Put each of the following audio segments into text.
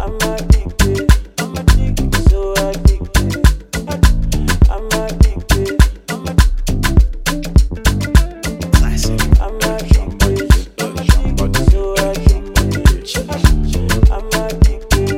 I'm addicted, so addicted. I'm addicted, Classic. I'm addicted, so addicted. I'm addicted.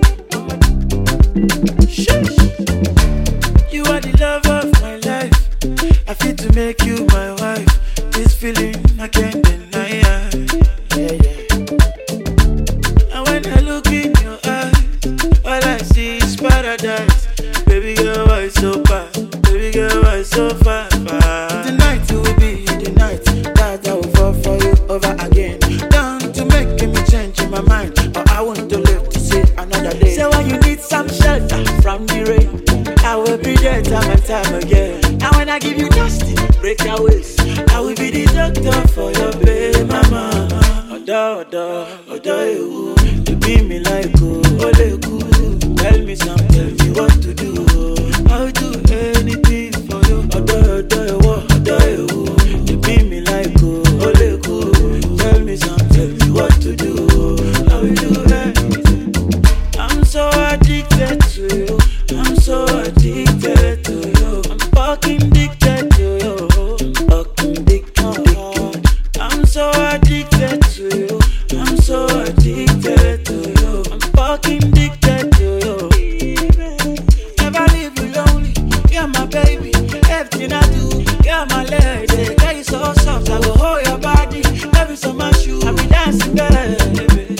You are the love of my life. I feel to make you my wife. This feeling I can't deny. Yeah. And when I look in your eyes, all I see is paradise. Baby girl, why so far? Baby girl, why so far? Tonight will be the night that I will fall for you over again. Down to making me change in my mind, but I want to live to see another day. So when you need some shelter from the rain, I will be there time and time again. And when I give you nasty breakaways, I will be the doctor for your baby mama. Oda, you be me like ole cool. Tell me something, tell me what to do. I'll do anything for you. Oda, you be me like ole cool. Tell me something, tell me what to do. I will do anything. I'm so addicted to you. I'm so addicted to you. I'm fucking addicted to you. Fucking addicted. I'm so addicted to you. I'm so addicted to you. I'm fucking addicted to you. Never leave you lonely. You're my baby. Everything I do, you're my lady. Girl, you so soft. I go hold your body. Love you so much, you. I be dancing, baby.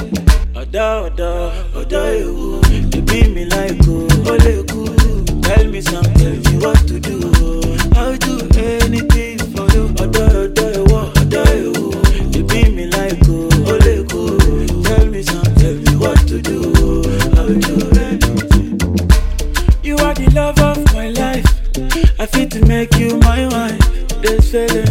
Oda, you be me like ole cool. Tell me something, tell me what to do. I'll do anything for you. Oda, you be me like ole cool. Tell me something, tell me what to do. I'll do anything. You are the love of my life. I feel to make you my wife. This feeling